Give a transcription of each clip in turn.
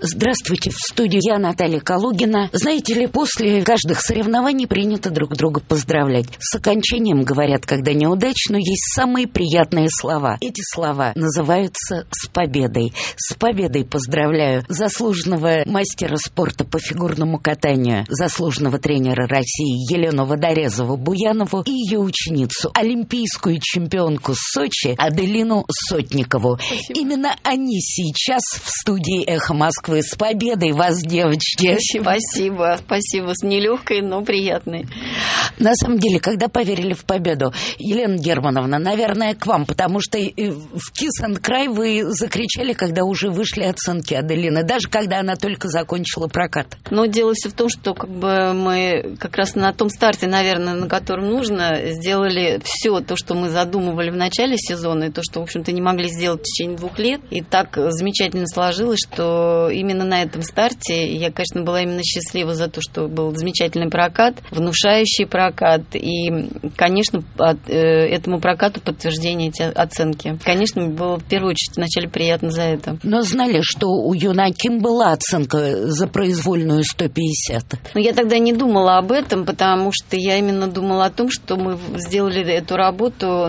Здравствуйте, в студии я, Наталья Калугина. Знаете ли, после каждых соревнований принято друг друга поздравлять. С окончанием говорят, когда неудачно, есть самые приятные слова. Эти слова называются «с победой». С победой поздравляю заслуженного мастера спорта по фигурному катанию, заслуженного тренера России Елену Водорезову-Буянову и ее ученицу, олимпийскую чемпионку Сочи Аделину Сотникову. Спасибо. Именно они сейчас в студии «Эхо Москвы». С победой вас, девочки! Спасибо. Спасибо. С нелегкой, но приятной. На самом деле, когда поверили в победу, Елена Германовна, наверное, к вам, потому что в Kiss and Cry вы закричали, когда уже вышли оценки Аделины, даже когда она только закончила прокат. Но дело все в том, что мы как раз на том старте, наверное, на котором нужно, сделали все то, что мы задумывали в начале сезона, и то, что, в общем-то, не могли сделать в течение 2 лет. И так замечательно сложилось, что именно на этом старте я, конечно, была именно счастлива за то, что был замечательный прокат, внушающий прокат, и, конечно, этому прокату подтверждение эти оценки. Конечно, было в первую очередь вначале приятно за это. Но знали, что у Юнаким была оценка за произвольную 150? Но я тогда не думала об этом, потому что я именно думала о том, что мы сделали эту работу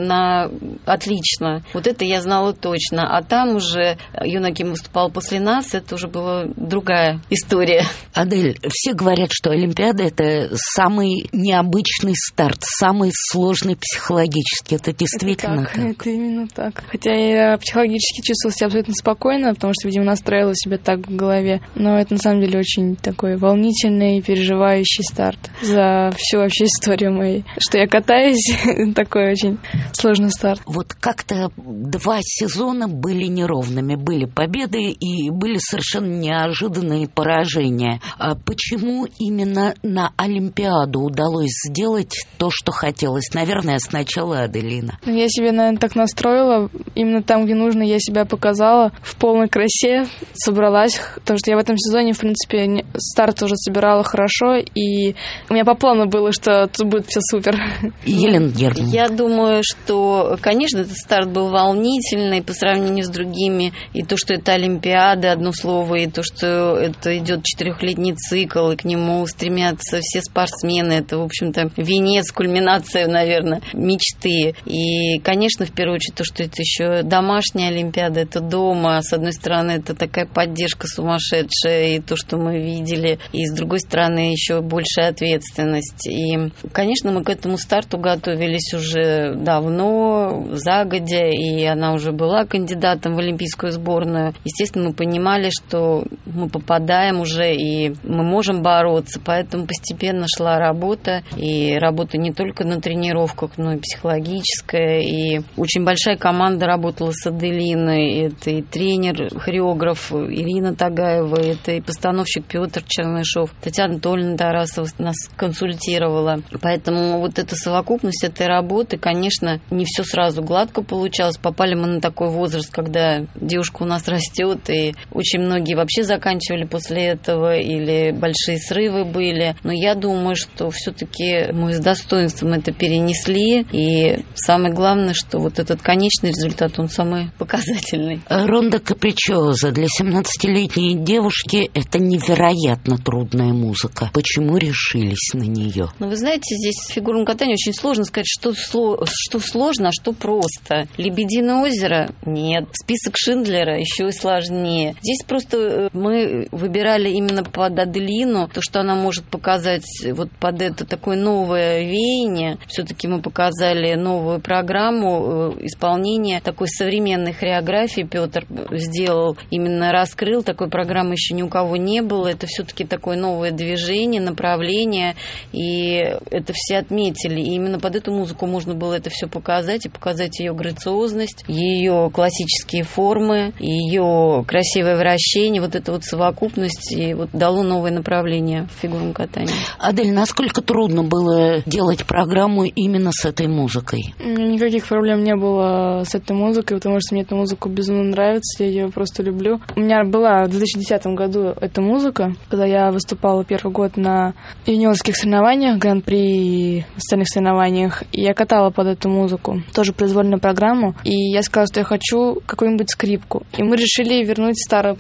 отлично. Вот это я знала точно. А там уже Юнаким выступал после нас, это уже была другая история. Адель, все говорят, что Олимпиада – это самый необычный старт, самый сложный психологически. Это действительно так? Это именно так. Хотя я психологически чувствовала себя абсолютно спокойно, потому что, видимо, настроила себя так в голове. Но это на самом деле очень такой волнительный, переживающий старт за всю вообще историю моей. Что я катаюсь, такой очень сложный старт. Вот как-то 2 сезона были неровными. Были победы и были совершенно неожиданные поражения. А почему именно на Олимпиаду удалось сделать то, что хотелось? Наверное, сначала Аделина. Я себе, наверное, так настроила. Именно там, где нужно, я себя показала в полной красе, собралась. Потому что я в этом сезоне, в принципе, старт уже собирала хорошо, и у меня по плану было, что тут будет все супер. Елена Германовна. Я думаю, что, конечно, этот старт был волнительный по сравнению с другими. И то, что это Олимпиада, одно слово, и то, что это идет 4-летний цикл, и к нему стремятся все спортсмены. Это, в общем-то, венец, кульминация, наверное, мечты. И, конечно, в первую очередь, то, что это еще домашняя Олимпиада, это дома. С одной стороны, это такая поддержка сумасшедшая, и то, что мы видели. И, с другой стороны, еще большая ответственность. И, конечно, мы к этому старту готовились уже давно, загодя, и она уже была кандидатом в олимпийскую сборную. Естественно, мы понимали, что мы попадаем уже, и мы можем бороться, поэтому постепенно шла работа, и работа не только на тренировках, но и психологическая, и очень большая команда работала с Аделиной, это и тренер, хореограф Ирина Тагаева, это и постановщик Петр Чернышов, Татьяна Анатольевна Тарасова нас консультировала, поэтому вот эта совокупность этой работы, конечно, не все сразу гладко получалось, попали мы на такой возраст, когда девушка у нас растет, и очень многие вообще заканчивали после этого, или большие срывы были. Но я думаю, что все-таки мы с достоинством это перенесли. И самое главное, что вот этот конечный результат, он самый показательный. Ронда Капричоза для 17-летней девушки – это невероятно трудная музыка. Почему решились на нее? Ну, вы знаете, здесь в фигурном катании очень сложно сказать, что сложно, а что просто. «Лебединое озеро» – нет. «Список Шиндлера» – еще и сложнее. Здесь просто мы выбирали именно под Аделину то, что она может показать вот под это такое новое веяние. Все-таки мы показали новую программу исполнения такой современной хореографии. Петр сделал, именно раскрыл. Такой программы еще ни у кого не было. Это все-таки такое новое движение, направление. И это все отметили. И именно под эту музыку можно было это все показать. И показать ее грациозность, ее классические формы, ее красивое вращение. Вот это вот совокупность и вот дало новое направление в фигурном катании. Адель, насколько трудно было делать программу именно с этой музыкой? Никаких проблем не было с этой музыкой, потому что мне эта музыка безумно нравится, я ее просто люблю. У меня была в 2010 году эта музыка, когда я выступала первый год на юниорских соревнованиях, гран-при и остальных соревнованиях, и я катала под эту музыку, тоже произвольную программу, и я сказала, что я хочу какую-нибудь скрипку. И мы решили вернуть старую программу.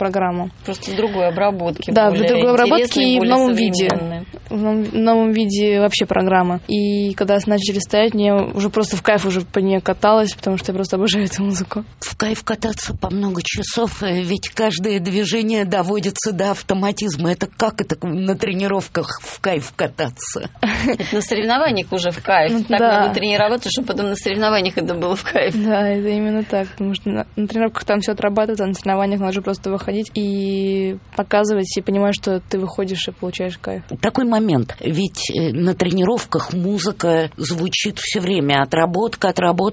программа. Просто в другой обработке. Да, в другой обработке и в новом виде. В новом виде вообще программа. И когда начали ставить, мне уже просто в кайф уже по ней каталась, потому что я просто обожаю эту музыку. В кайф кататься по много часов, ведь каждое движение доводится до автоматизма. Это как это на тренировках в кайф кататься? Это на соревнованиях уже в кайф. Так надо тренироваться, чтобы потом на соревнованиях это было в кайф. Да, это именно так. Потому что на тренировках там все отрабатывает, а на соревнованиях надо просто выходить и показывать, и понимать, что ты выходишь и получаешь кайф. Такой момент. Ведь на тренировках музыка звучит все время. Отработка.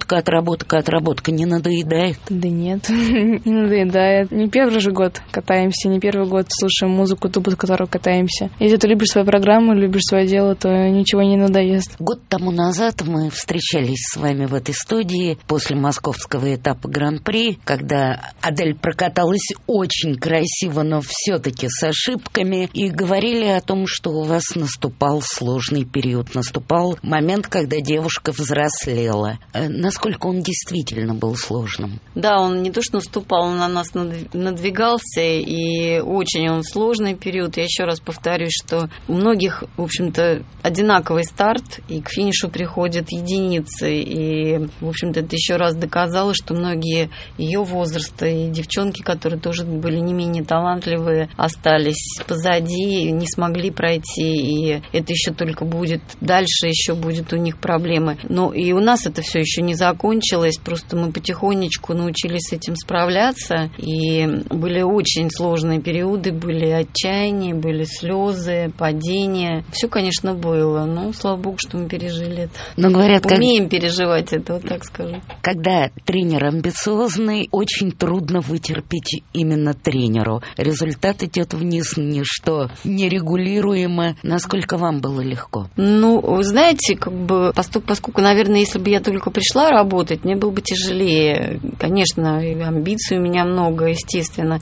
Не надоедает? Да нет, не надоедает. Не первый же год катаемся, не первый год слушаем музыку, ту, под которую катаемся. Если ты любишь свою программу, любишь свое дело, то ничего не надоест. Год тому назад мы встречались с вами в этой студии после московского этапа Гран-при, когда Адель прокаталась очень красиво, но все-таки с ошибками, и говорили о том, что у вас наступал сложный период, наступал момент, когда девушка взрослела. Насколько он действительно был сложным? Да, он не то что наступал, он на нас надвигался, и очень он сложный период. Я еще раз повторюсь, что у многих, в общем-то, одинаковый старт, и к финишу приходят единицы. И, в общем-то, это еще раз доказало, что многие ее возраста и девчонки, которые тоже были не менее талантливые, остались позади, не смогли пройти, и это еще только будет дальше, еще будет у них проблемы. Но и у нас это все еще не закончилось, просто мы потихонечку научились с этим справляться, и были очень сложные периоды, были отчаяния, были слезы, падения. Все, конечно, было, но слава богу, что мы пережили это. Но говорят, умеем переживать это, вот так скажу. Когда тренер амбициозный, очень трудно вытерпеть именно тренеру. Результат идет вниз, ничто нерегулируемо. Насколько вам было легко? Ну, вы знаете, поскольку, наверное, если бы я только пришла работать, мне было бы тяжелее. Конечно, амбиций у меня много, естественно.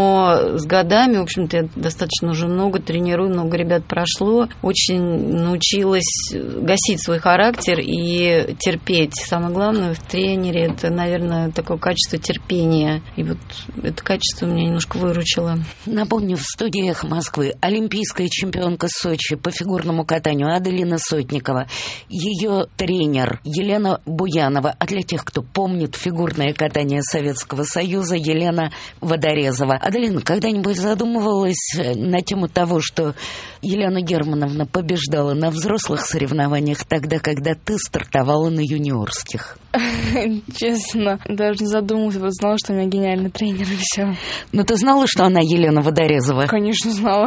Но с годами, в общем-то, я достаточно уже много тренирую, много ребят прошло. Очень научилась гасить свой характер и терпеть. Самое главное в тренере – это, наверное, такое качество терпения. И вот это качество меня немножко выручило. Напомню, в студии «Эхо Москвы» олимпийская чемпионка Сочи по фигурному катанию Аделина Сотникова, ее тренер Елена Буянова, а для тех, кто помнит фигурное катание Советского Союза, Елена Водорезова. Аделина, когда-нибудь задумывалась на тему того, что Елена Германовна побеждала на взрослых соревнованиях тогда, когда ты стартовала на юниорских? Честно, даже не задумывалась, вот знала, что у меня гениальный тренер и все. Но ты знала, что она Елена Водорезова? Конечно, знала.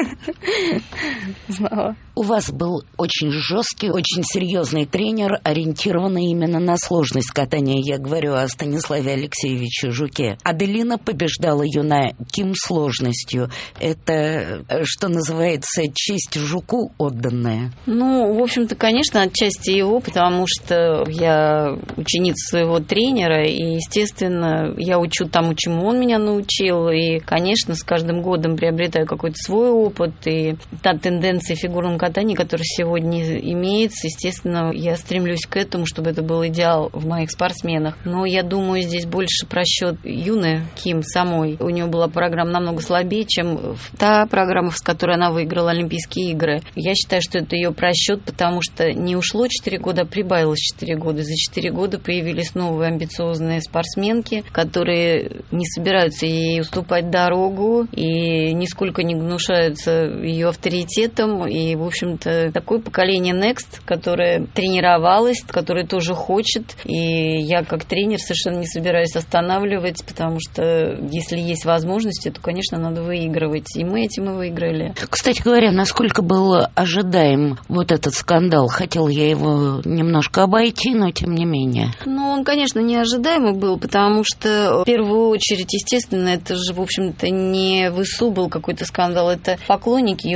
Знала. У вас был очень жесткий, очень серьезный тренер, ориентированный именно на сложность катания. Я говорю о Станиславе Алексеевиче Жуке. Аделина побеждала юна ким сложностью. Это, что называется, честь Жуку отданная. Ну, в общем-то, конечно, отчасти его, потому что я ученица своего тренера, и, естественно, я учу тому, чему он меня научил, и, конечно, с каждым годом приобретаю какой-то свой опыт, и та тенденция в фигурном катании, которая сегодня имеется, естественно, я стремлюсь к этому, чтобы это был идеал в моих спортсменах. Но я думаю, здесь больше просчет юной Ким самой. У нее была программа намного слабее, чем та программа, с которой она выиграла Олимпийские игры. Я считаю, что это ее просчет, потому что не ушло 4 года, а прибавилось 4 года. За 4 года появились новые амбициозные спортсменки, которые не собираются ей уступать дорогу и нисколько не гнушаются ее авторитетом. И, в общем-то, такое поколение Next, которое тренировалось, которое тоже хочет. И я, как тренер, совершенно не собираюсь останавливать, потому что если есть возможности, то, конечно, надо выигрывать. И мы этим и выиграли. Кстати говоря, насколько был ожидаем вот этот скандал? Хотела я его немножко обойти, но тем не менее. Ну, он, конечно, неожидаемый был, потому что, в первую очередь, естественно, это же, в общем-то, не в ИСУ был какой-то скандал, это поклонники юнаки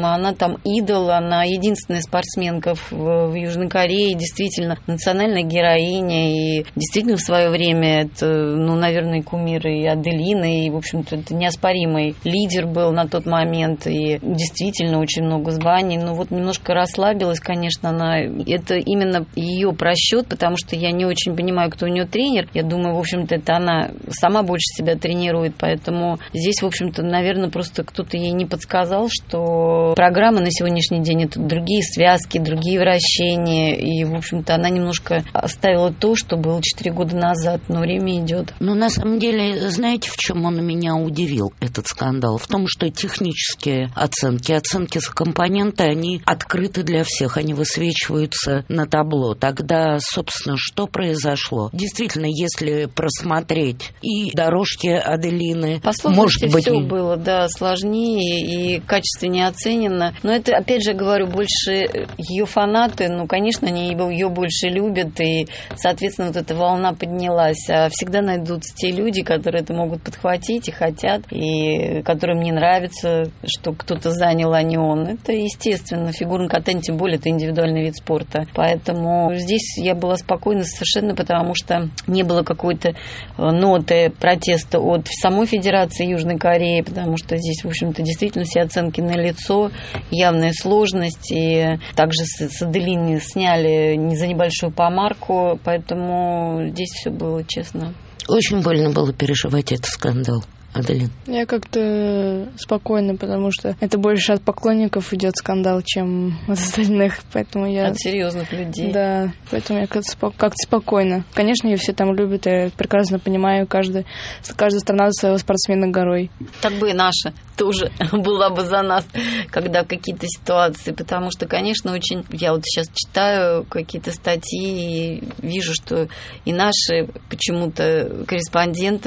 по-моему, она там идол, она единственная спортсменка в Южной Корее, действительно национальная героиня, и действительно в свое время это, наверное, кумир и Аделины, и, в общем-то, это неоспоримый лидер был на тот момент, и действительно очень много званий, но вот немножко расслабилась, конечно, она, это именно ее просчет, потому что я не очень понимаю, кто у нее тренер, я думаю, в общем-то, это она сама больше себя тренирует, поэтому здесь, в общем-то, наверное, просто кто-то ей не подсказал, что программа на сегодняшний день это другие связки, другие вращения, и, в общем-то, она немножко оставила то, что было 4 года назад, но время идет. Но на самом деле, знаете, в чем он меня удивил, этот скандал? В том, что технические оценки за компоненты, они открыты для всех, они высвечиваются на табло. Тогда, собственно, что произошло? Действительно, если просмотреть и дорожки Аделины, может быть, все было, да, сложнее и качественнее оценено. Но это, опять же, говорю, больше ее фанаты, конечно, они ее больше любят, и, соответственно, вот эта волна поднялась. А всегда найдутся те люди, которые это могут подхватить и хотят, и которым не нравится, что кто-то занял, а не он. Это, естественно, фигурное катание, тем более, это индивидуальный вид спорта. Поэтому здесь я была спокойна совершенно, потому что не было какой-то ноты протеста от самой Федерации Южной Кореи, потому что здесь, в общем-то, действительно все оценки налицо, явная сложность, и также с Аделины сняли не за небольшую помарку, поэтому здесь все было честно. Очень больно было переживать этот скандал. Аделин? Я как-то спокойно, потому что это больше от поклонников идет скандал, чем от остальных, поэтому я... От серьезных людей. Да, поэтому я как-то спокойно. Конечно, ее все там любят, я прекрасно понимаю, каждая страна за своего спортсмена горой. Так бы и наша тоже была бы за нас, когда какие-то ситуации, потому что, конечно, очень... Я вот сейчас читаю какие-то статьи и вижу, что и наши почему-то корреспонденты,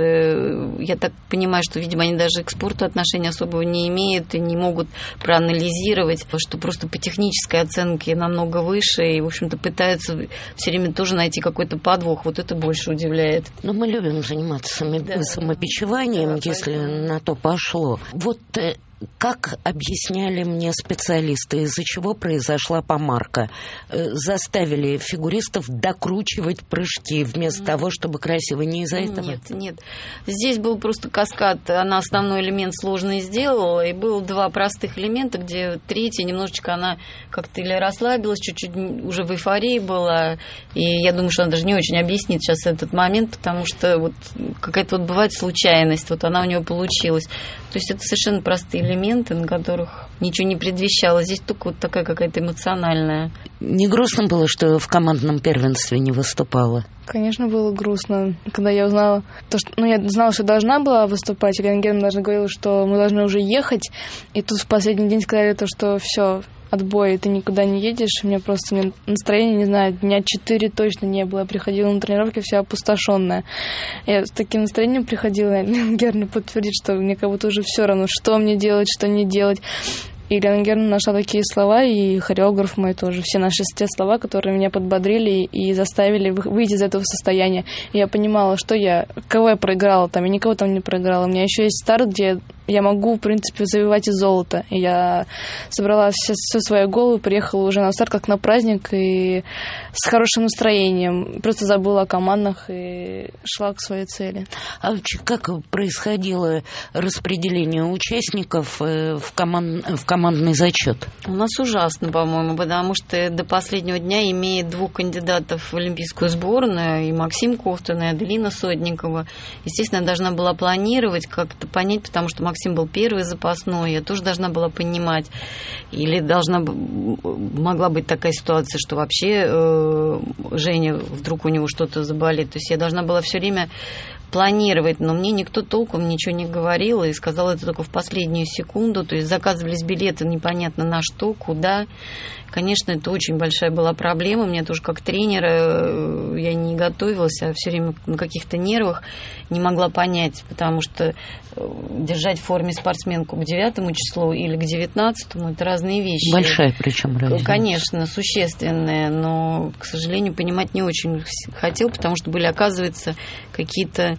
я так понимаю, что, видимо, они даже к спорту отношения особого не имеют и не могут проанализировать, что просто по технической оценке намного выше, и, в общем-то, пытаются все время тоже найти какой-то подвох. Вот это больше удивляет. Но мы любим заниматься самобичеванием, если на то пошло. Вот как объясняли мне специалисты, из-за чего произошла помарка? Заставили фигуристов докручивать прыжки вместо того, чтобы красиво, не из-за этого? Нет. Здесь был просто каскад. Она основной элемент сложный сделала, и было 2 простых элемента, где третий немножечко она как-то или расслабилась, чуть-чуть уже в эйфории была. И я думаю, что она даже не очень объяснит сейчас этот момент, потому что вот какая-то вот бывает случайность, вот она у нее получилась. То есть это совершенно простые элементы, на которых ничего не предвещало. Здесь только вот такая какая-то эмоциональная. Не грустно было, что в командном первенстве не выступала? Конечно, было грустно. Когда я узнала, я знала, что должна была выступать, Елена Германовна даже говорила, что мы должны уже ехать, и тут в последний день сказали, что все, отбой, ты никуда не едешь. Мне настроение, не знаю, дня 4 точно не было. Я приходила на тренировки вся опустошенная. Я с таким настроением приходила, Елена Германовна подтвердит, что мне как будто уже все равно, что мне делать, что не делать. И Елена Германовна нашла такие слова, и хореограф мой тоже. Все наши те слова, которые меня подбодрили и заставили выйти из этого состояния. И я понимала, кого я проиграла там, я никого там не проиграла. У меня еще есть старт, где я могу, в принципе, завоевать и золото. И я собрала всю свою голову, приехала уже на старт как на праздник, и с хорошим настроением. Просто забыла о командах и шла к своей цели. А как происходило распределение участников в командный зачет? У нас ужасно, по-моему, потому что до последнего дня имеет 2 кандидатов в олимпийскую сборную, и Максим Ковтун, и Аделина Сотникова. Естественно, я должна была планировать, как-то понять, потому что Максим был первый запасной, я тоже должна была понимать. Или могла быть такая ситуация, что вообще Женя, вдруг у него что-то заболит. То есть я должна была все время планировать, но мне никто толком ничего не говорил и сказал это только в последнюю секунду. То есть заказывались билеты непонятно на что, куда. Конечно, это очень большая была проблема. Мне тоже как тренера, я не готовилась, а все время на каких-то нервах не могла понять, потому что держать в форме спортсменку к 9 числу или к 19 это разные вещи. Большая причем разница. Конечно, существенная, но, к сожалению, понимать не очень хотел, потому что были, оказывается, какие-то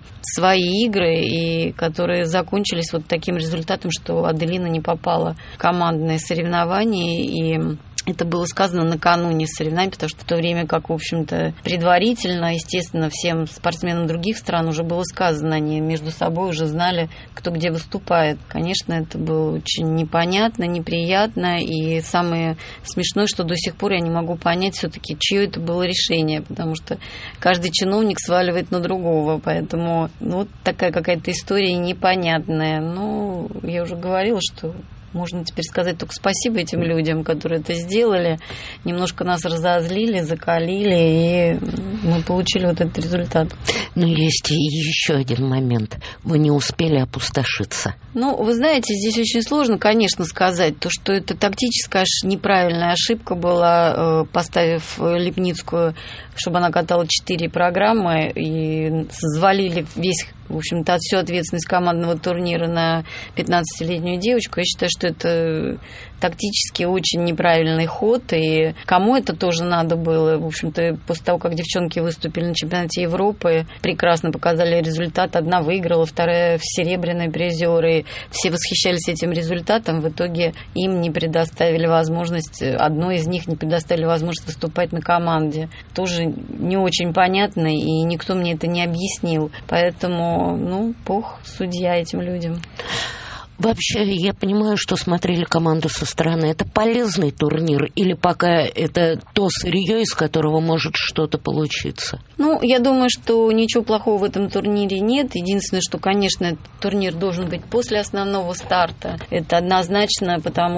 свои игры, и которые закончились вот таким результатом, что Аделина не попала в командные соревнования, и это было сказано накануне соревнований, потому что в то время как, в общем-то, предварительно, естественно, всем спортсменам других стран уже было сказано, они между собой уже знали, кто где выступает. Конечно, это было очень непонятно, неприятно, и самое смешное, что до сих пор я не могу понять все-таки, чье это было решение, потому что каждый чиновник сваливает на другого, поэтому вот такая какая-то история непонятная. Но я уже говорила, что можно теперь сказать только спасибо этим людям, которые это сделали. Немножко нас разозлили, закалили, и мы получили вот этот результат. Но есть и еще один момент. Вы не успели опустошиться. Ну, вы знаете, здесь очень сложно, конечно, сказать, то, что это тактическая неправильная ошибка была, поставив Липницкую, чтобы она катала 4 программы, и взвалили весь, в общем-то, всю ответственность командного турнира на 15-летнюю девочку. Я считаю, что это тактически очень неправильный ход, и кому это тоже надо было. В общем-то, после того, как девчонки выступили на чемпионате Европы, прекрасно показали результат. Одна выиграла, вторая серебряные призеры. Все восхищались этим результатом. В итоге им не предоставили возможность, одной из них не предоставили возможность выступать на команде. Тоже не очень понятно, и никто мне это не объяснил. Поэтому, Бог судья этим людям. Вообще, я понимаю, что смотрели команду со стороны. Это полезный турнир или пока это то сырье, из которого может что-то получиться? Я думаю, что ничего плохого в этом турнире нет. Единственное, что, конечно, этот турнир должен быть после основного старта. Это однозначно, потому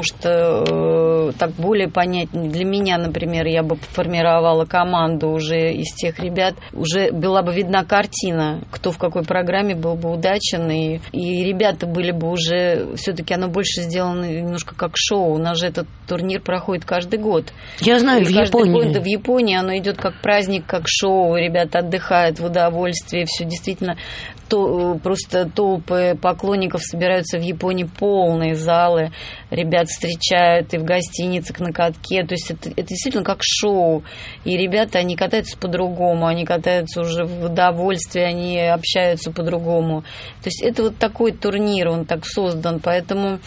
что так более понятнее. Для меня, например, я бы формировала команду уже из тех ребят. Уже была бы видна картина, кто в какой программе был бы удачен. И ребята были бы уже... Все-таки оно больше сделано немножко как шоу. У нас же этот турнир проходит каждый год. Я знаю, в Японии. В Японии оно идет как праздник, как шоу. Ребята отдыхают в удовольствии. Все действительно... просто толпы поклонников собираются в Японии, полные залы, ребят встречают и в гостиницах, на катке, то есть это действительно как шоу, и ребята, они катаются по-другому, они катаются уже в удовольствии, они общаются по-другому, то есть это вот такой турнир, он так создан, поэтому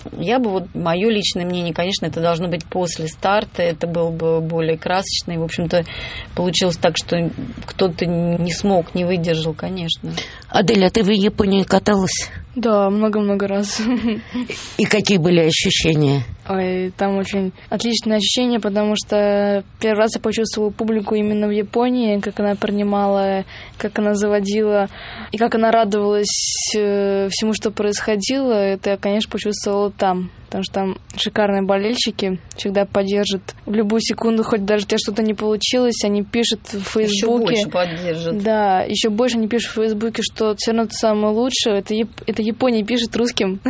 мое личное мнение, конечно, это должно быть после старта, это было бы более красочно, и, в общем-то, получилось так, что кто-то не смог, не выдержал, конечно. Аделя, ты в Японии каталась? Да, много-много раз. И какие были ощущения? Ой, там очень отличные ощущения, потому что первый раз я почувствовала публику именно в Японии, как она принимала, как она заводила, и как она радовалась всему, что происходило. Это я, конечно, почувствовала там, потому что там шикарные болельщики, всегда поддержат в любую секунду, хоть даже у тебя что-то не получилось, они пишут в Фейсбуке. Еще больше поддержат. Да, еще больше они пишут в Фейсбуке, что все равно это самое лучшее. Это Япония пишет русским,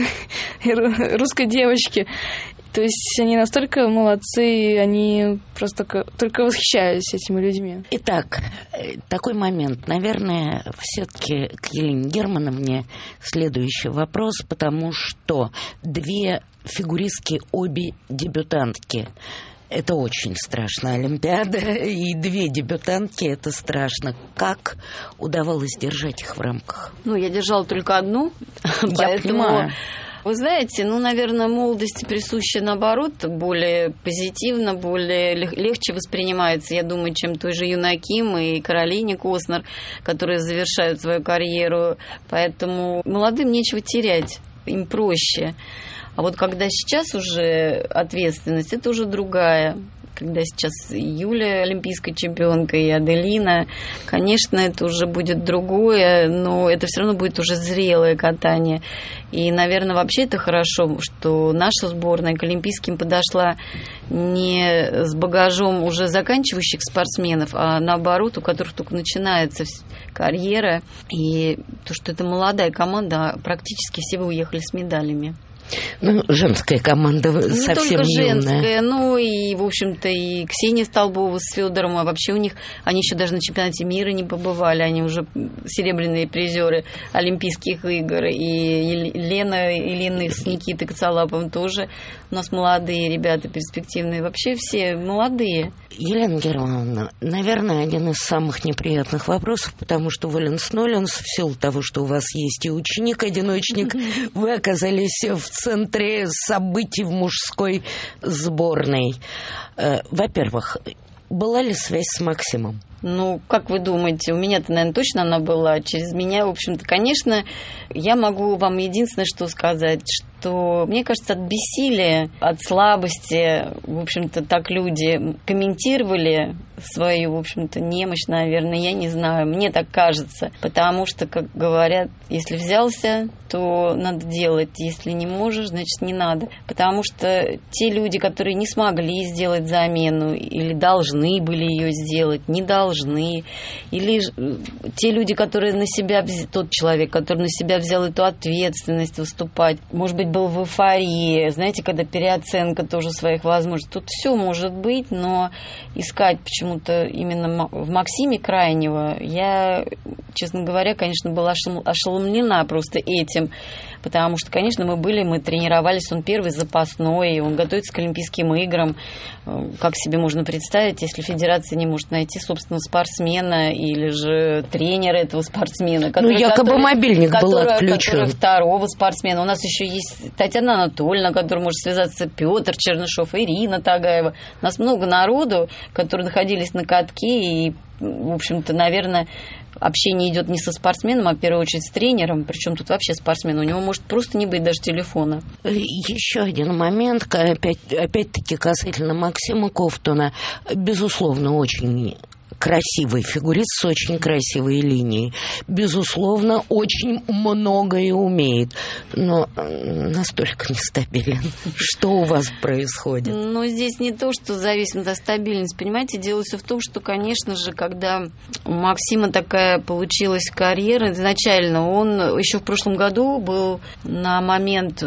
русской девочке. То есть они настолько молодцы, они просто только восхищаются этими людьми. Итак, такой момент. Наверное, все-таки к Елене Германовне следующий вопрос, потому что 2 фигуристки, обе дебютантки. Это очень страшно. Олимпиада и 2 дебютантки, это страшно. Как удавалось держать их в рамках? Я держала только одну, Я понимаю. Вы знаете, наверное, молодости присуща, наоборот, более позитивно, более легче воспринимается, я думаю, чем той же Юна Ким и Каролине Коснер, которые завершают свою карьеру. Поэтому молодым нечего терять, им проще. А вот когда сейчас уже ответственность, это уже другая. Когда сейчас Юля олимпийская чемпионка и Аделина, конечно, это уже будет другое, но это все равно будет уже зрелое катание. И, наверное, вообще это хорошо, что наша сборная к олимпийским подошла не с багажом уже заканчивающих спортсменов, а наоборот, у которых только начинается карьера. И то, что это молодая команда, практически все вы уехали с медалями. Ну, женская команда совсем не юная. Не только женская, но и, в общем-то, и Ксения Столбова с Федором, а вообще у них, они еще даже на чемпионате мира не побывали, они уже серебряные призеры Олимпийских игр, и Елена с Никитой Коцалаповым тоже у нас молодые ребята, перспективные, вообще все молодые. Елена Германовна, наверное, один из самых неприятных вопросов, потому что Воленс-Ноленс, в силу того, что у вас есть и ученик-одиночник, вы оказались в центре событий в мужской сборной. Во-первых, была ли связь с Максимом? Ну, как вы думаете, у меня-то, наверное, точно она была. Через меня, в общем-то, конечно, я могу вам единственное, что сказать, что, мне кажется, от бессилия, от слабости, в общем-то, так люди комментировали свою, в общем-то, немощь, наверное, я не знаю, мне так кажется. Потому что, как говорят, если взялся, то надо делать, если не можешь, значит, не надо. Потому что те люди, которые не смогли сделать замену или должны были ее сделать, не должны, или те люди, которые на себя, тот человек, который на себя взял эту ответственность выступать, может быть, был в эйфории, знаете, когда переоценка тоже своих возможностей. Тут все может быть, но искать почему-то именно в Максиме Крайнего, я, честно говоря, конечно, была ошеломлена просто этим, потому что, конечно, мы тренировались, он первый запасной, он готовится к Олимпийским играм. Как себе можно представить, если федерация не может найти собственного спортсмена или же тренера этого спортсмена, якобы мобильник был отключен. Второго спортсмена. У нас еще есть Татьяна Анатольевна, которая может связаться, Петр Чернышов, Ирина Тагаева. У нас много народу, которые находились на катке, и, в общем-то, наверное, общение идет не со спортсменом, а в первую очередь с тренером. Причем тут вообще спортсмен. У него может просто не быть даже телефона. Еще один момент, опять-таки касательно Максима Ковтуна. Безусловно, очень красивый фигурист с очень красивой линией. Безусловно, очень многое умеет, но настолько нестабилен. Что у вас происходит? Ну, здесь не то, что зависит от стабильности. Понимаете, дело все в том, что, конечно же, когда у Максима такая получилась карьера, изначально он еще в прошлом году был на момент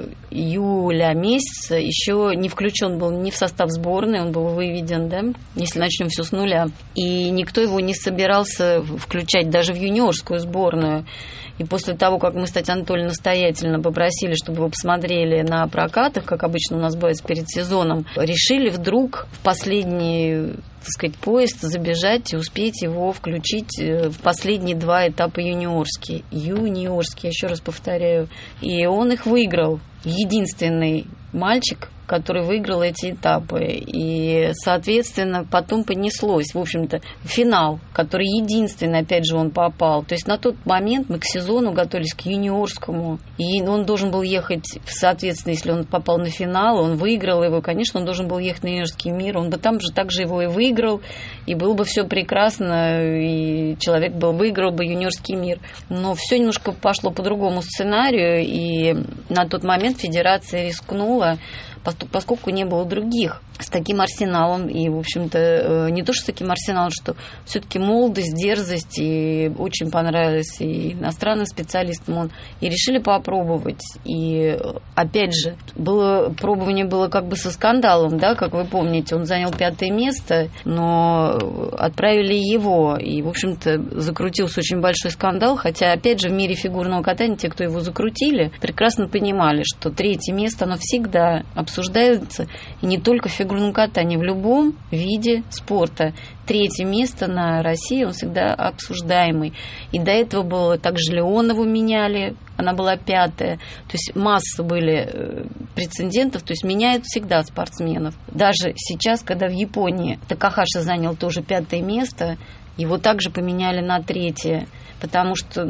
июля месяца, еще не включен был ни в состав сборной, он был выведен, да, если начнем все с нуля. И никто его не собирался включать даже в юниорскую сборную. И после того, как мы с Татьяной Анатольевной настоятельно попросили, чтобы его посмотрели на прокатах, как обычно у нас бывает перед сезоном, решили вдруг в последний, так сказать, поезд забежать и успеть его включить в последние 2 этапа юниорские. Юниорские, еще раз повторяю. И он их выиграл. Единственный мальчик, который выиграл эти этапы. И, соответственно, потом понеслось, в общем-то, финал, который единственный, опять же, он попал. То есть на тот момент мы к сезону готовились к юниорскому. И он должен был ехать, соответственно, если он попал на финал, он выиграл его, конечно, он должен был ехать на юниорский мир. Он бы там же также его и выиграл, и было бы все прекрасно, и человек выиграл бы юниорский мир. Но все немножко пошло по другому сценарию, и на тот момент федерация рискнула, поскольку не было других с таким арсеналом, и, в общем-то, не то, что с таким арсеналом, что все-таки молодость, дерзость, и очень понравилось и иностранным специалистам, и решили попробовать. И, опять же, пробование было как бы со скандалом, да, как вы помните, он занял 5-е место, но отправили его, и, в общем-то, закрутился очень большой скандал, хотя, опять же, в мире фигурного катания те, кто его закрутили, прекрасно понимали, что 3-е место, оно всегда обсуждается, и не только в фигурном катании, в любом виде спорта. 3-е место на России, он всегда обсуждаемый. И до этого было также Леонову меняли, она была 5-я. То есть масса были прецедентов, то есть меняют всегда спортсменов. Даже сейчас, когда в Японии Такахаши занял тоже 5-е место, его также поменяли на 3-е, потому что,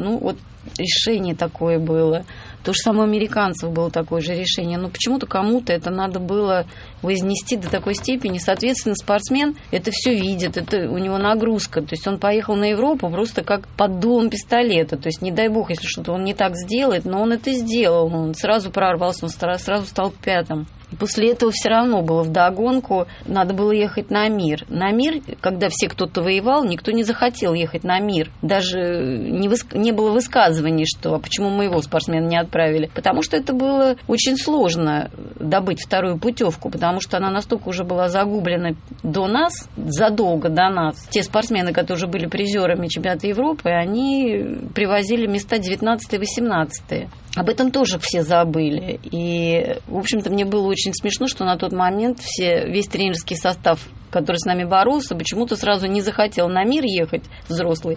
решение такое было. То же самое у американцев было такое же решение. Но почему-то кому-то это надо было вознести до такой степени. Соответственно, спортсмен это все видит, это у него нагрузка. То есть он поехал на Европу просто как под дулом пистолета. То есть, не дай бог, если что-то он не так сделает, но он это сделал. Он сразу прорвался, он сразу стал 5-м. И после этого все равно было вдогонку, надо было ехать на мир. На мир, когда кто-то воевал, никто не захотел ехать на мир. Даже не было высказывания высказываний, что почему моего спортсмена не отправили. Потому что это было очень сложно добыть вторую путевку, потому что она настолько уже была загублена до нас, задолго до нас. Те спортсмены, которые уже были призерами чемпионата Европы, они привозили места 19-18. Об этом тоже все забыли. И, в общем-то, мне было очень смешно, что на тот момент весь тренерский состав, который с нами боролся, почему-то сразу не захотел на мир ехать, взрослый,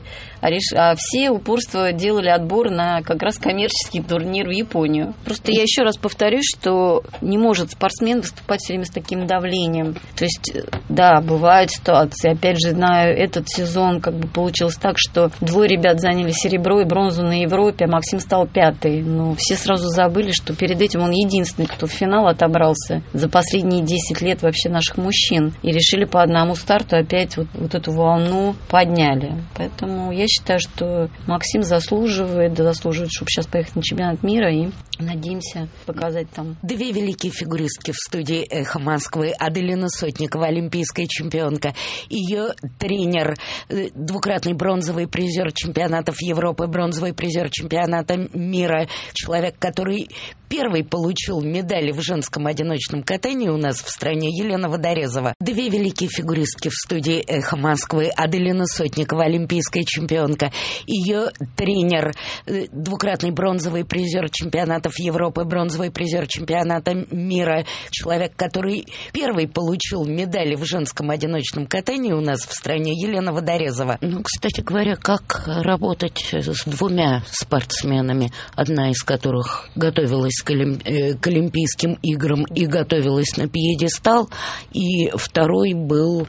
а все упорство делали отбор на как раз коммерческий турнир в Японию. Просто я еще раз повторюсь, что не может спортсмен выступать все время с таким давлением. То есть, да, бывают ситуации. Опять же, на этот сезон как бы получилось так, что двое ребят заняли серебро и бронзу на Европе, а Максим стал 5-й. Но все сразу забыли, что перед этим он единственный, кто в финал отобрался за последние 10 лет вообще наших мужчин. И решили по одному старту опять вот эту волну подняли. Поэтому я считаю, что Максим заслуживает, чтобы сейчас поехать на чемпионат мира, и надеемся показать там. Две великие фигуристки в студии «Эхо Москвы». Аделина Сотникова, олимпийская чемпионка. Ее тренер, двукратный бронзовый призер чемпионатов Европы, бронзовый призер чемпионата мира. Человек, который первый получил медали в женском одиночном катании у нас в стране, Елена Водорезова. Две великие фигуристки в студии «Эхо Москвы». Аделина Сотникова, олимпийская чемпионка. Ее тренер, двукратный бронзовый призер чемпионатов Европы, бронзовый призер чемпионата мира. Человек, который первый получил медали в женском одиночном катании у нас в стране, Елена Водорезова. Ну, кстати говоря, как работать с двумя спортсменами, одна из которых готовилась к Олимпийским играм и готовилась на пьедестал, и второй был,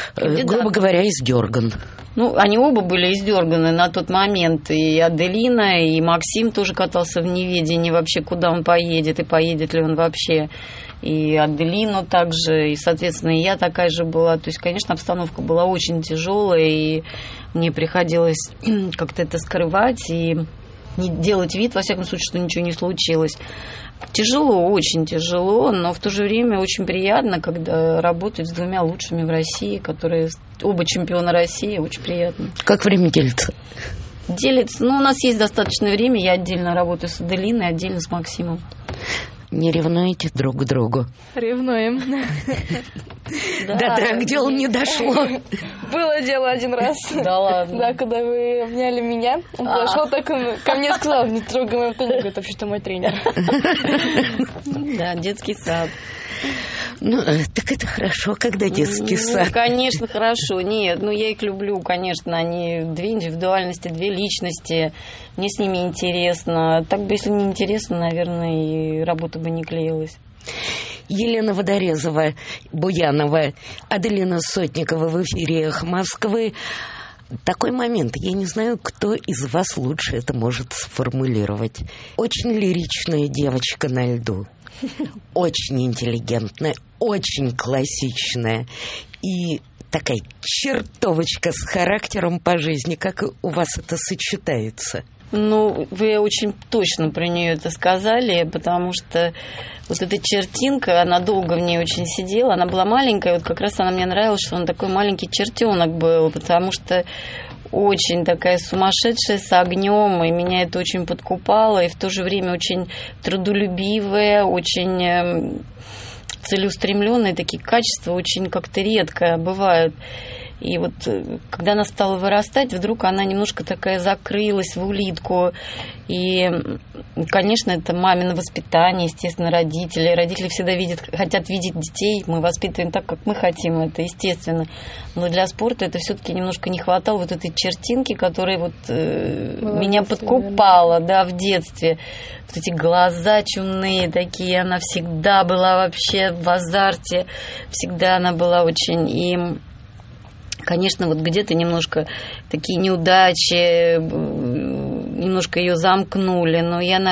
грубо говоря, издерган. Ну, они оба были издерганы на тот момент. И Аделина, и Максим тоже катался в неведении вообще, куда он поедет, и поедет ли он вообще. И Аделину также, и, соответственно, и я такая же была. То есть, конечно, обстановка была очень тяжелая, и мне приходилось как-то это скрывать и не делать вид, во всяком случае, что ничего не случилось. Тяжело, очень тяжело, но в то же время очень приятно, когда работать с двумя лучшими в России, которые оба чемпиона России, очень приятно. Как время делится? Делится, у нас есть достаточно времени, я отдельно работаю с Аделиной, отдельно с Максимом. Не ревнуете друг к другу? Ревнуем. До драк дел не дошло. Было дело один раз. Да ладно. Да, когда вы обняли меня, он подошел так ко мне, сказал: не трогай моего тренера, говорит, вообще-то мой тренер. Да, детский сад. Ну, так это хорошо, когда детский сад. Конечно, хорошо. Нет, я их люблю, конечно. Они две индивидуальности, две личности. Мне с ними интересно. Так бы, если не интересно, наверное, и работа бы не клеилась. Елена Водорезова, Буянова, Аделина Сотникова в эфире «Эхо Москвы». Такой момент. Я не знаю, кто из вас лучше это может сформулировать. Очень лиричная девочка на льду. Очень интеллигентная, очень классичная и такая чертовочка с характером по жизни. Как у вас это сочетается? Вы очень точно про нее это сказали, потому что вот эта чертинка, она долго в ней очень сидела, она была маленькая, вот как раз она мне нравилась, что он такой маленький чертенок был, потому что очень такая сумасшедшая, с огнем, и меня это очень подкупало, и в то же время очень трудолюбивая, очень целеустремленные такие качества, очень как-то редко бывают. И вот когда она стала вырастать, вдруг она немножко такая закрылась в улитку. И, конечно, это мамино воспитание, естественно, родители. Родители всегда хотят видеть детей. Мы воспитываем так, как мы хотим, это естественно. Но для спорта это все-таки немножко не хватало вот этой чертинки, которая меня подкупала, в детстве. Вот эти глаза чумные такие, она всегда была вообще в азарте. Всегда она была очень... И, конечно, вот где-то немножко такие неудачи, немножко ее замкнули, но я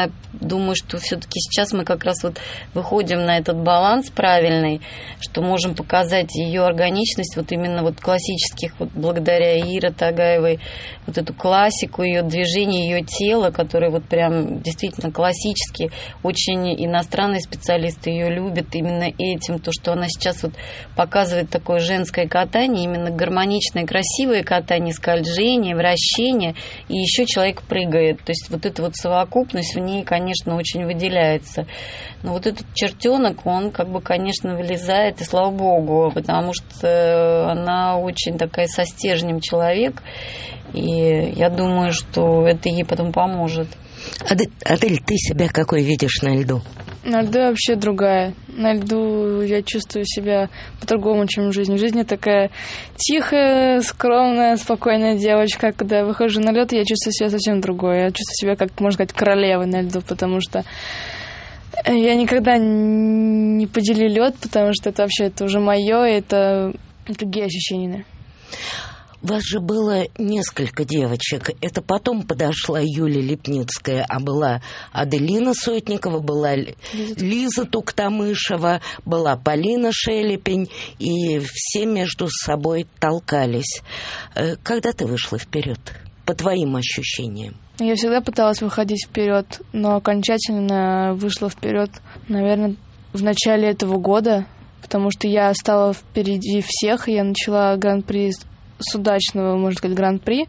думаю, что все-таки сейчас мы как раз вот выходим на этот баланс правильный, что можем показать ее органичность, вот именно вот классических, вот благодаря Ире Тагаевой, вот эту классику ее движения, ее тела, которые вот прям действительно классические. Очень иностранные специалисты ее любят именно этим, то, что она сейчас вот показывает такое женское катание, именно гармоничное, красивое катание, скольжение, вращение, и еще человек прыгает. То есть вот эта вот совокупность в ней, конечно, очень выделяется. Но вот этот чертенок, он как бы, конечно, вылезает, и слава богу, потому что она очень такая со стержнем человек, и я думаю, что это ей потом поможет. Адель, ты себя какой видишь на льду? На льду вообще другая. На льду я чувствую себя по-другому, чем в жизни. В жизни такая тихая, скромная, спокойная девочка. Когда я выхожу на лед, я чувствую себя совсем другой. Я чувствую себя, как, можно сказать, королевой на льду, потому что я никогда не поделю лед, потому что это вообще это уже мое, это другие ощущения. У вас же было несколько девочек. Это потом подошла Юлия Лепницкая, а была Аделина Сотникова, была Лиза Туктамышева, была Полина Шелепень, и все между собой толкались. Когда ты вышла вперед, по твоим ощущениям? Я всегда пыталась выходить вперед, но окончательно вышла вперед, наверное, в начале этого года, потому что я стала впереди всех, и я начала гран-при с удачного, можно сказать, гран-при,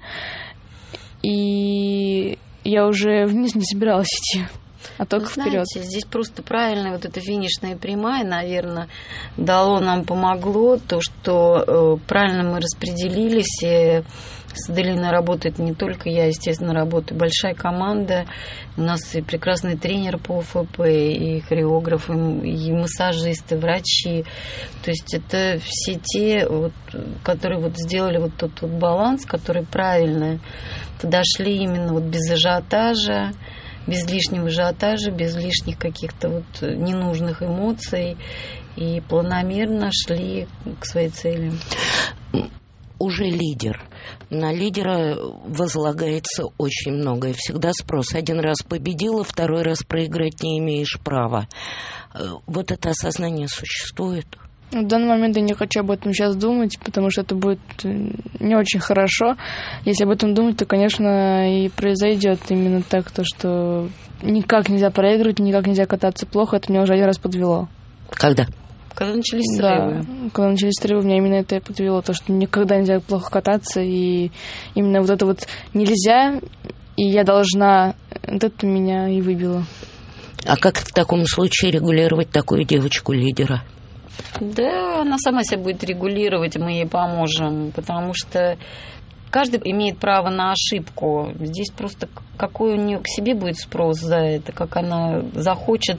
и я уже вниз не собиралась идти, а только вперед. Знаете, здесь просто правильно вот эта финишная прямая, наверное, помогло то, что правильно мы распределились, и с Аделиной работает не только я, естественно, работает большая команда. У нас и прекрасный тренер по ОФП, и хореографы, и массажисты, врачи. То есть это все те, вот, которые вот сделали вот тот вот баланс, который правильно подошли именно вот без ажиотажа, без лишнего ажиотажа, без лишних каких-то вот ненужных эмоций, и планомерно шли к своей цели. Уже лидер. На лидера возлагается очень многое. Всегда спрос. Один раз победила, второй раз проиграть не имеешь права. Вот это осознание существует? В данный момент я не хочу об этом сейчас думать, потому что это будет не очень хорошо. Если об этом думать, то, конечно, и произойдет именно так, то, что никак нельзя проигрывать, никак нельзя кататься плохо. Это меня уже один раз подвело. Когда? Когда начались срывы. Да, когда начались срывы, меня именно это и подвело. То, что никогда нельзя плохо кататься, и именно вот это вот нельзя, и я должна, вот это меня и выбило. А как в таком случае регулировать такую девочку-лидера? Да, она сама себя будет регулировать, и мы ей поможем, потому что каждый имеет право на ошибку. Здесь просто какой у нее к себе будет спрос за это, как она захочет,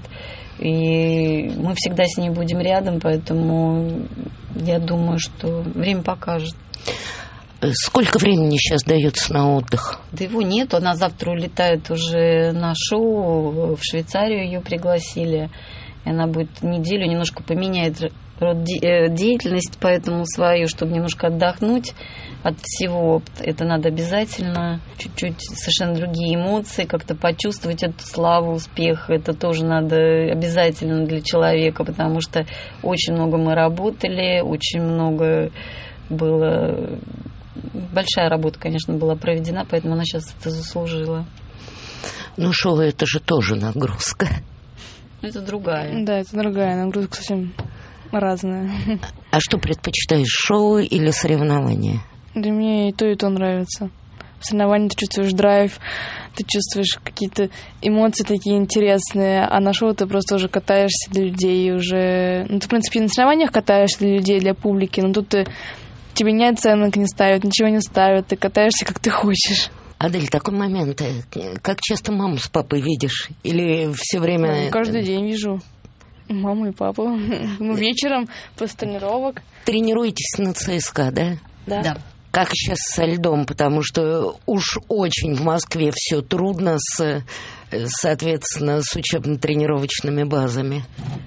и мы всегда с ней будем рядом, поэтому я думаю, что время покажет. Сколько времени сейчас дается на отдых? Да его нет, она завтра улетает уже на шоу, в Швейцарию ее пригласили, и она будет неделю, немножко поменяет род деятельность, поэтому свою, чтобы немножко отдохнуть от всего. Это надо обязательно. Чуть-чуть совершенно другие эмоции, как-то почувствовать эту славу, успех. Это тоже надо обязательно для человека, потому что очень много мы работали, очень много было... Большая работа, конечно, была проведена, поэтому она сейчас это заслужила. Ну, шоу — это же тоже нагрузка. Это другая. Да, это другая нагрузка, совсем разная. А что предпочитаешь, шоу или соревнования? Да мне и то нравится. В соревнованиях ты чувствуешь драйв, ты чувствуешь какие-то эмоции такие интересные, а на шоу ты просто уже катаешься для людей уже. Ну, ты, в принципе, на соревнованиях катаешься для людей, для публики, но тут тебе ни оценок не ставят, ничего не ставят, ты катаешься, как ты хочешь. Адель, такой момент. Как часто маму с папой видишь? Или все время... Ну, каждый день вижу маму и папу. Ну, вечером после тренировок. Тренируетесь на ЦСКА, да? Да. Как сейчас со льдом? Потому что уж очень в Москве все трудно, соответственно, с учебно-тренировочными базами.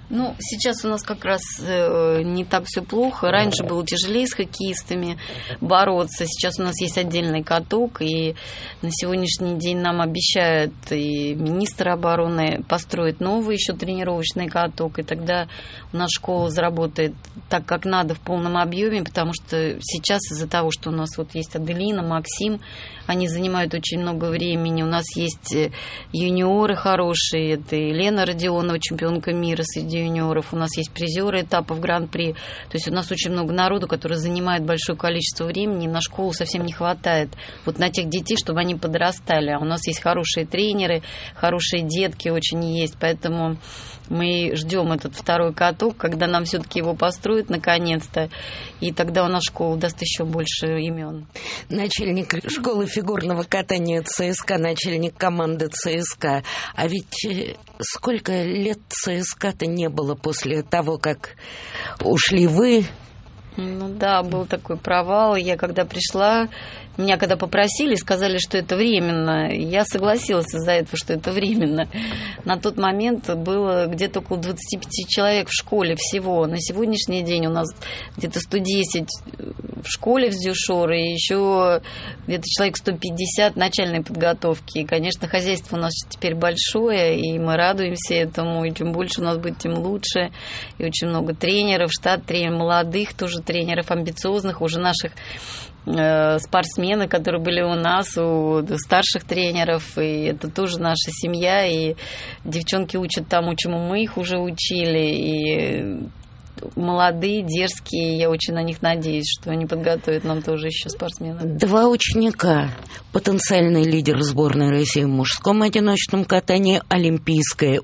Ну, сейчас у нас как раз не так все плохо. Раньше было тяжелее с хоккеистами бороться. Сейчас у нас есть отдельный каток, и на сегодняшний день нам обещают и министр обороны построить новый еще тренировочный каток, и тогда у нас школа заработает так, как надо, в полном объеме, потому что сейчас из-за того, что у нас вот есть Аделина, Максим, они занимают очень много времени. У нас есть юниоры хорошие, это Елена Родионова, чемпионка мира среди юниоров, у нас есть призеры этапов Гран-при, то есть у нас очень много народу, который занимает большое количество времени, и на школу совсем не хватает вот на тех детей, чтобы они подрастали, а у нас есть хорошие тренеры, хорошие детки очень есть, поэтому мы ждем этот второй каток, когда нам все-таки его построят наконец-то, и тогда у нас школа даст еще больше имен. Начальник школы фигурного катания ЦСКА, начальник команды ЦСКА. А ведь сколько лет ЦСКА-то не было после того, как ушли вы? Ну да, был такой провал. Я когда пришла, меня когда попросили, сказали, что это временно. Я согласилась из-за этого, что это временно. На тот момент было где-то около 25 человек в школе всего. На сегодняшний день у нас где-то 110 в школе в Зюшор, и еще где-то человек 150 начальной подготовки. И, конечно, хозяйство у нас теперь большое, и мы радуемся этому. И чем больше у нас будет, тем лучше. И очень много тренеров, штат тренеров молодых, тоже тренеров амбициозных, уже наших спортсмены, которые были у нас, у старших тренеров, и это тоже наша семья, и девчонки учат тому, чему мы их уже учили, и молодые, дерзкие, я очень на них надеюсь, что они подготовят нам тоже еще спортсменов. 2 ученика, потенциальный лидер сборной России в мужском одиночном катании, олимпийская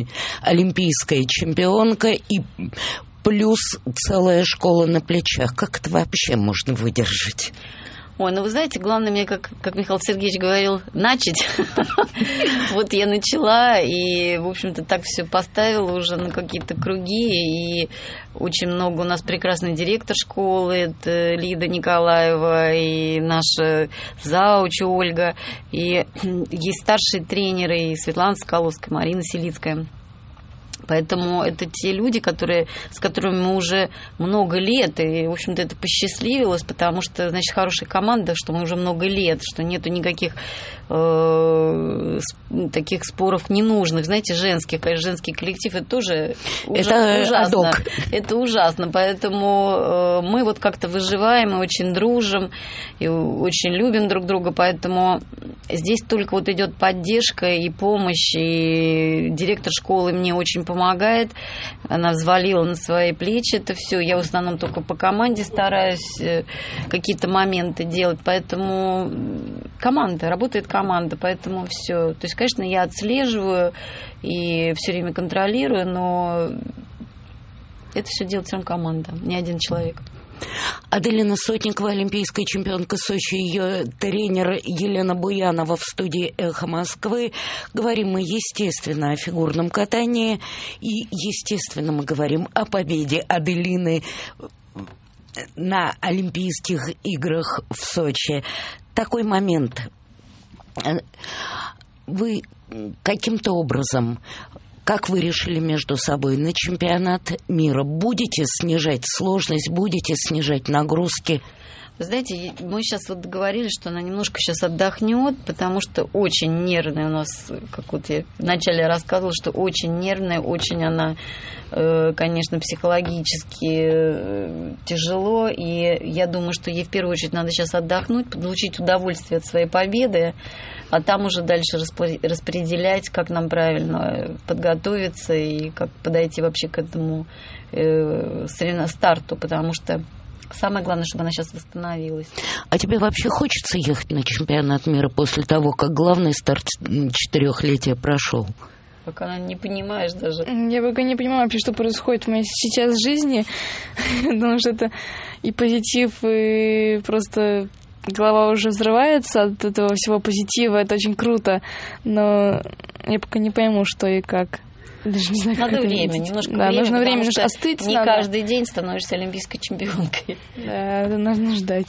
чемпионка и плюс целая школа на плечах. Как это вообще можно выдержать? Ой, ну вы знаете, главное мне, как Михаил Сергеевич говорил, начать. Вот я начала, и, в общем-то, так все поставила уже на какие-то круги, и очень много у нас прекрасный директор школы, это Лида Николаева, и наша зауч Ольга, и есть старшие тренеры, и Светлана Соколовская, Марина Селицкая. Поэтому это те люди, с которыми мы уже много лет, и, в общем-то, это посчастливилось, потому что, значит, хорошая команда, что мы уже много лет, что нету никаких таких споров ненужных, знаете, женских. Конечно, женский коллектив, это тоже ужасно. Это ужасно, поэтому мы вот как-то выживаем, мы очень дружим, и очень любим друг друга, поэтому здесь только вот идет поддержка и помощь, и директор школы мне очень помогает, она взвалила на свои плечи это все, я в основном только по команде стараюсь какие-то моменты делать, поэтому работает команда, поэтому все. То есть, конечно, я отслеживаю и все время контролирую, но это все делает сам команда, не один человек. Аделина Сотникова, олимпийская чемпионка Сочи, ее тренер Елена Буянова в студии «Эхо Москвы». Говорим мы, естественно, о фигурном катании и, естественно, мы говорим о победе Аделины на Олимпийских играх в Сочи. Такой момент. Вы каким-то образом, как вы решили между собой, на чемпионат мира будете снижать сложность, будете снижать нагрузки? Вы знаете, мы сейчас вот договорились, что она немножко сейчас отдохнет, потому что очень нервная у нас, как вот я вначале рассказывала, что очень нервная, очень она, конечно, психологически тяжело, и я думаю, что ей в первую очередь надо сейчас отдохнуть, получить удовольствие от своей победы, а там уже дальше распределять, как нам правильно подготовиться и как подойти вообще к этому старту, потому что самое главное, чтобы она сейчас восстановилась. А тебе вообще хочется ехать на чемпионат мира после того, как главный старт 4-летия прошел? Пока не понимаешь даже. Я пока не понимаю вообще, что происходит в моей сейчас жизни. Потому что это и позитив, и просто голова уже взрывается от этого всего позитива. Это очень круто. Но я пока не пойму, что и как. Даже не знаю, надо время, немножко времени. Нужно время, немножко остыть. Не каждый день становишься олимпийской чемпионкой. Да, нужно ждать.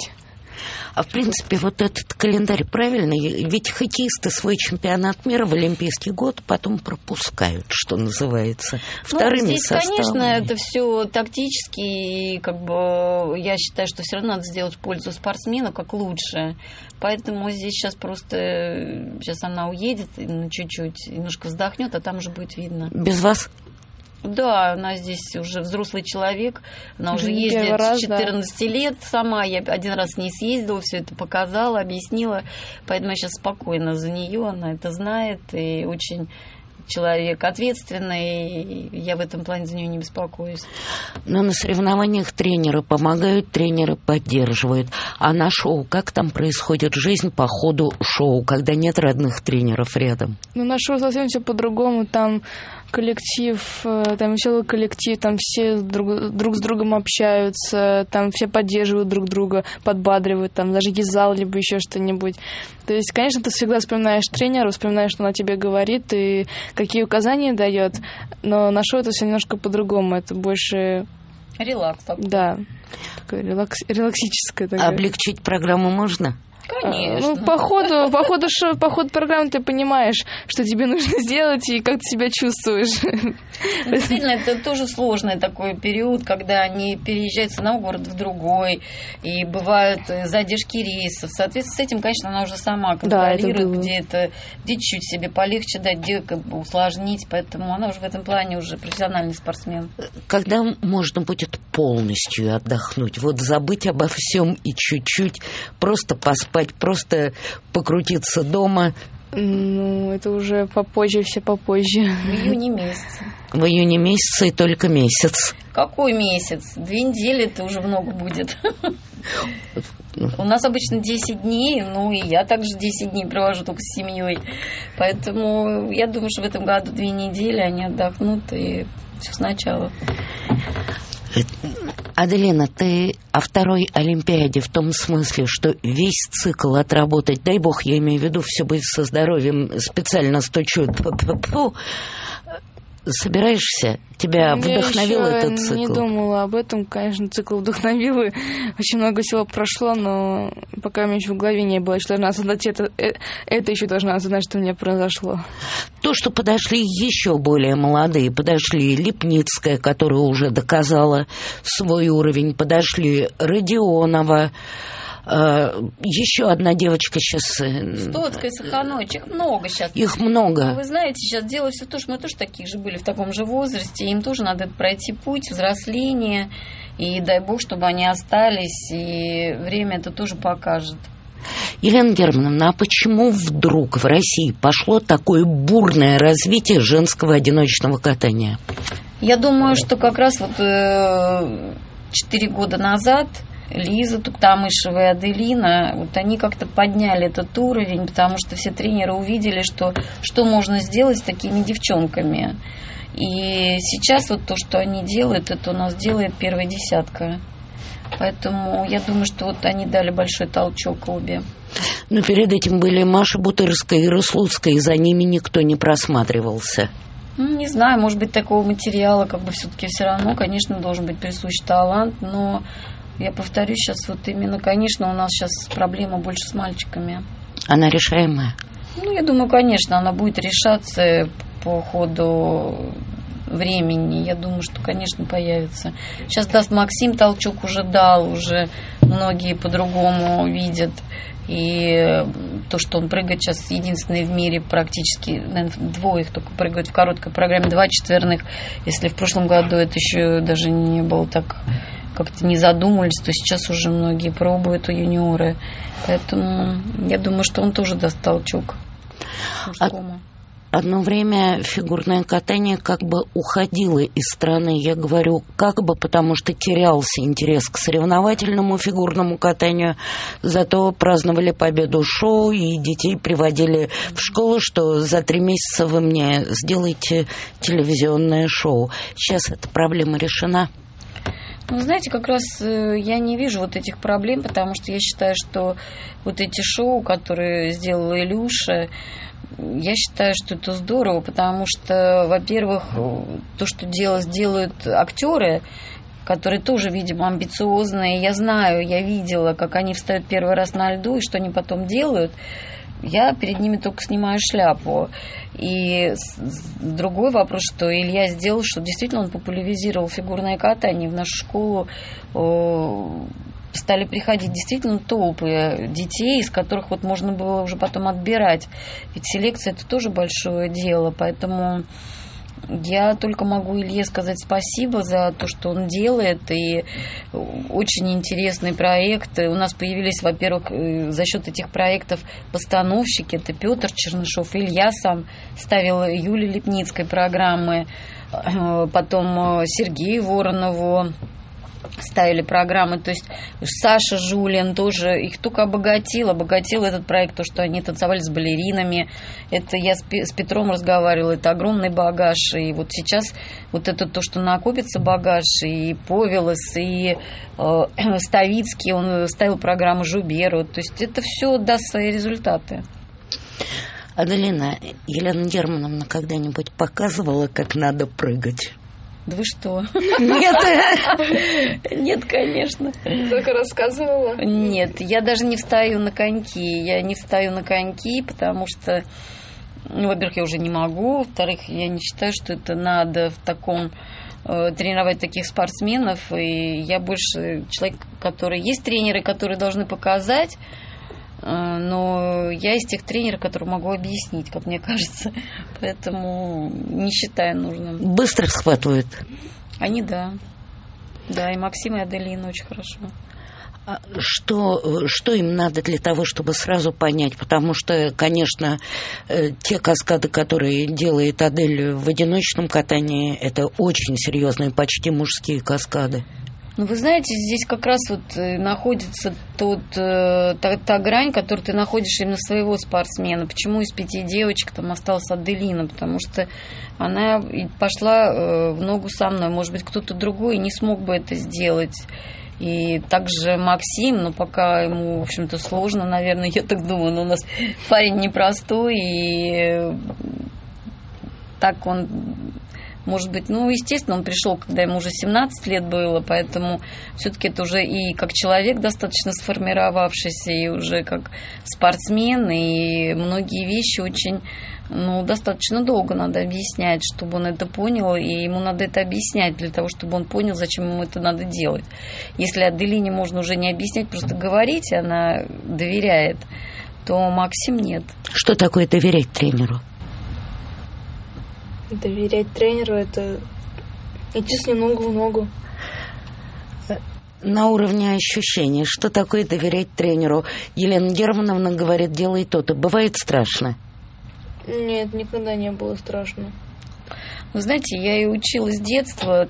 А в принципе, вот этот календарь правильный, ведь хоккеисты свой чемпионат мира в Олимпийский год потом пропускают, что называется, вторыми здесь, составами. Конечно, это все тактически, и я считаю, что все равно надо сделать пользу спортсмену как лучше. Поэтому здесь сейчас она уедет чуть-чуть, немножко вздохнет, а там уже будет видно. Без вас? Да, она здесь уже взрослый человек, она уже ездит с 14 лет сама, я один раз с ней съездила, все это показала, объяснила, поэтому я сейчас спокойна за нее, она это знает, и очень человек ответственный, и я в этом плане за нее не беспокоюсь. Но на соревнованиях тренеры помогают, тренеры поддерживают. А на шоу, как там происходит жизнь по ходу шоу, когда нет родных тренеров рядом? На шоу совсем все по-другому, там коллектив, там веселый коллектив, там все друг с другом общаются, там все поддерживают друг друга, подбадривают, там даже есть зал, либо еще что-нибудь. То есть, конечно, ты всегда вспоминаешь тренера, вспоминаешь, что он о тебе говорит и какие указания дает, но на шоу это все немножко по-другому, это больше... Релакс. Да, такое релаксическое. Такое. Облегчить программу можно? Конечно. По ходу программы ты понимаешь, что тебе нужно сделать и как ты себя чувствуешь. Действительно, это тоже сложный такой период, когда они переезжают с одного города в другой, и бывают задержки рейсов. Соответственно, с этим, конечно, она уже сама контролирует, где чуть-чуть себе полегче дать, где усложнить, поэтому она уже в этом плане уже профессиональный спортсмен. Когда можно будет полностью отдохнуть, вот забыть обо всем и чуть-чуть просто поспать, просто покрутиться дома? Ну, это уже попозже, все попозже. В июне месяце. В июне месяце и только месяц. Какой месяц? 2 недели это уже много будет. У нас обычно 10 дней, и я также 10 дней провожу только с семьей. Поэтому я думаю, что в этом году 2 недели они отдохнут и все сначала. Аделина, ты о второй Олимпиаде в том смысле, что весь цикл отработать, дай бог, я имею в виду, все будет со здоровьем, специально стучу, собираешься? Тебя вдохновил этот цикл? Я не думала об этом, конечно, цикл вдохновил, и очень много всего прошло, но пока у меня еще в голове не было, что должна осознать это еще должна осознать, что у меня произошло. То, что подошли еще более молодые, подошли Липницкая, которая уже доказала свой уровень, подошли Родионова, еще одна девочка сейчас... Стоцкая, Саханович, их много сейчас. Их много. Но вы знаете, сейчас дело все то, что мы тоже такие же были в таком же возрасте, им тоже надо пройти путь взросления, и дай бог, чтобы они остались, и время это тоже покажет. Елена Германовна, а почему вдруг в России пошло такое бурное развитие женского одиночного катания? Я думаю, что как раз 4 года назад Лиза Туктамышева и Аделина, они как-то подняли этот уровень, потому что все тренеры увидели, что можно сделать с такими девчонками. И сейчас то, что они делают, это у нас делает первая десятка. Поэтому я думаю, что они дали большой толчок обе. Но перед этим были Маша Бутырская и Ира Слуцкая, и за ними никто не просматривался. Не знаю, может быть, такого материала все-таки все равно, конечно, должен быть присущ талант, но я повторюсь, сейчас именно, конечно, у нас сейчас проблема больше с мальчиками. Она решаемая? Я думаю, конечно, она будет решаться по ходу времени. Я думаю, что, конечно, появится. Сейчас даст Максим толчок, уже дал, уже многие по-другому видят. И то, что он прыгает сейчас единственный в мире практически, наверное, 2 только прыгают в короткой программе, 2 четверных. Если в прошлом году это еще даже не было так, как-то не задумывались, то сейчас уже многие пробуют юниоры. Поэтому я думаю, что он тоже даст толчок мужскому. Одно время фигурное катание уходило из страны. Я говорю потому что терялся интерес к соревновательному фигурному катанию. Зато праздновали победу шоу, и детей приводили в школу, что за 3 месяца вы мне сделаете телевизионное шоу. Сейчас эта проблема решена. Знаете, как раз я не вижу этих проблем, потому что я считаю, что эти шоу, которые сделала Илюша, я считаю, что это здорово, потому что, во-первых, то, что делают актеры, которые тоже, видимо, амбициозные. Я знаю, я видела, как они встают первый раз на льду и что они потом делают. Я перед ними только снимаю шляпу. И другой вопрос, что Илья сделал, что действительно он популяризировал фигурное катание. В нашу школу стали приходить действительно толпы детей, из которых вот можно было уже потом отбирать. Ведь селекция – это тоже большое дело, поэтому я только могу Илье сказать спасибо за то, что он делает, и очень интересные проекты. У нас появились, во-первых, за счет этих проектов постановщики. Это Петр Чернышов, Илья сам ставил Юле Лепницкой программы, потом Сергею Воронову ставили программы, то есть Саша Жулин тоже их только обогатил этот проект, то, что они танцевали с балеринами. Это я с Петром разговаривала, это огромный багаж, и вот сейчас вот это то, что накопится багаж, и Повелос, и Ставицкий, он ставил программу Жуберу, то есть это все даст свои результаты. Аделина, Елена Германовна когда-нибудь показывала, как надо прыгать? Да вы что? Нет. Нет, конечно. Только рассказывала? Нет, я даже не встаю на коньки. Я не встаю на коньки, потому что, во-первых, я уже не могу. Во-вторых, я не считаю, что это надо в таком тренировать таких спортсменов. И я больше человек, который... Есть тренеры, которые должны показать, но я из тех тренеров, которые могу объяснить, как мне кажется. Поэтому не считаю нужным. Быстро схватывают? Они, да. Да, и Максим, и Аделина очень хорошо. Что им надо для того, чтобы сразу понять? Потому что, конечно, те каскады, которые делает Адель в одиночном катании, это очень серьезные, почти мужские каскады. Ну, вы знаете, здесь как раз вот находится та грань, которую ты находишь именно своего спортсмена. Почему из 5 девочек там осталась Аделина? Потому что она пошла в ногу со мной. Может быть, кто-то другой не смог бы это сделать. И также Максим, но пока ему, в общем-то, сложно, наверное, я так думаю, но у нас парень непростой, и так он... Может быть, естественно, он пришел, когда ему уже 17 лет было, поэтому все-таки это уже и как человек достаточно сформировавшийся, и уже как спортсмен, и многие вещи очень, достаточно долго надо объяснять, чтобы он это понял, и ему надо это объяснять для того, чтобы он понял, зачем ему это надо делать. Если Аделине можно уже не объяснять, просто говорить, она доверяет, то Максим нет. Что такое доверять тренеру? Доверять тренеру – это идти с ним ногу в ногу. На уровне ощущений, что такое доверять тренеру? Елена Германовна говорит, делай то-то. Бывает страшно? Нет, никогда не было страшно. Вы знаете, я и училась с детства,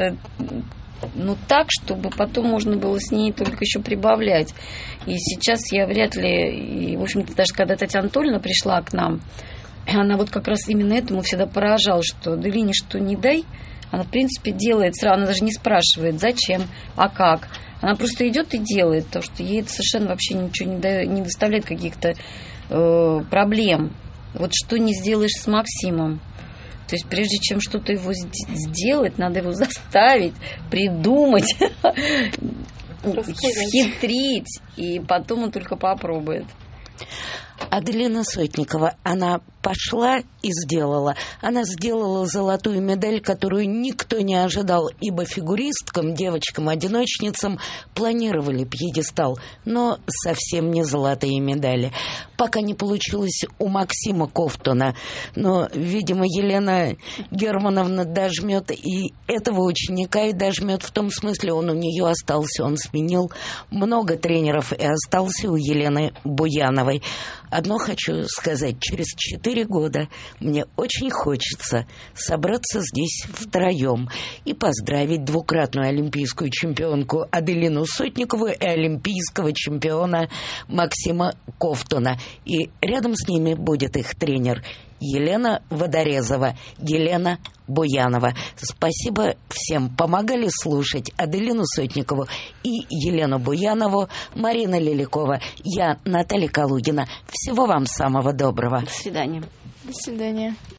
так, чтобы потом можно было с ней только еще прибавлять. И сейчас я вряд ли, и, в общем-то, даже когда Татьяна Анатольевна пришла к нам, она вот как раз именно этому всегда поражала, что Аделине что не дай, она в принципе делает сразу, она даже не спрашивает, зачем, а как. Она просто идет и делает, потому что ей это совершенно вообще ничего не доставляет каких-то проблем. Вот что не сделаешь с Максимом. То есть прежде чем что-то его сделать, надо его заставить, придумать, схитрить, и потом он только попробует. Аделина Сотникова, она пошла и сделала. Она сделала золотую медаль, которую никто не ожидал, ибо фигуристкам, девочкам-одиночницам планировали пьедестал, но совсем не золотые медали. Пока не получилось у Максима Ковтуна, но, видимо, Елена Германовна дожмет и этого ученика, и дожмет в том смысле, он у нее остался, он сменил много тренеров и остался у Елены Буяновой. Одно хочу сказать, через 4 года мне очень хочется собраться здесь втроем и поздравить двукратную олимпийскую чемпионку Аделину Сотникову и олимпийского чемпиона Максима Ковтуна. И рядом с ними будет их тренер Елена Водорезова, Елена Буянова. Спасибо всем. Помогали слушать Аделину Сотникову и Елену Буянову, Марина Лиликова. Я Наталья Калугина. Всего вам самого доброго. До свидания. До свидания.